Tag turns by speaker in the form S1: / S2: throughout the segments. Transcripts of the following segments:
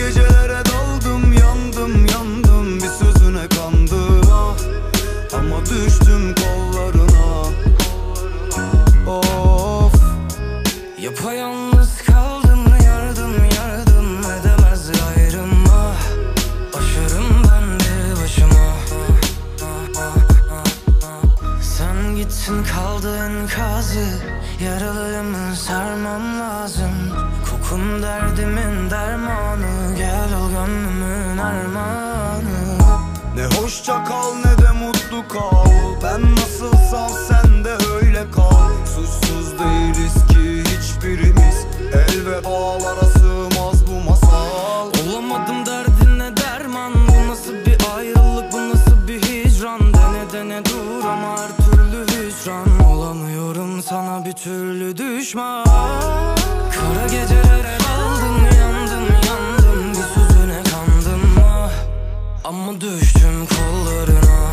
S1: gecelere daldım, yandım yandım, bir sözüne kandım ah. Ama düştüm kollarına. Of.
S2: Yapayalnız kaldım, yardım yardım edemez gayrım ah. Aşarım ben bir başıma. Sen gittin kaldı enkazı, yaralıyımı sarmam lazım. Kokun derdimin dermanı, gel ol gönlümün armağanı.
S1: Ne hoşça kal ne de mutlu kal, ben nasılsam sen de öyle kal. Suçsuz değiliz ki hiçbirimiz, el ve bağlara sığmaz bu masal.
S2: Olamadım derdine derman, bu nasıl bir ayrılık, bu nasıl bir hicran. Dene dene dur ama her türlü hüsran. Olamıyorum sana bir türlü düşman. Kara gecelere daldım, yandım yandım, bir sözüne kandım ah. Ama düştüm kollarına.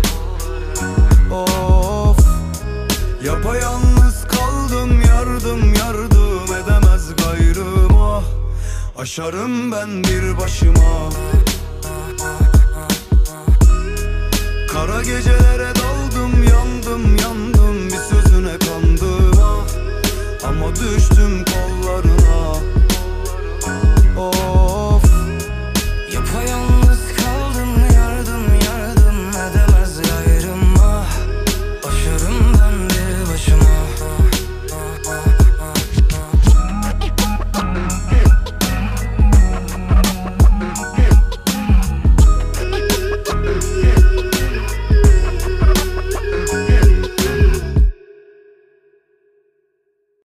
S1: Of. Yapayalnız kaldım, yardım yardım edemez gayrım ah. Aşarım ben bir başıma. Kara gecelere daldım, yandım yandım, bir sözüne kandım ah. Ama düştüm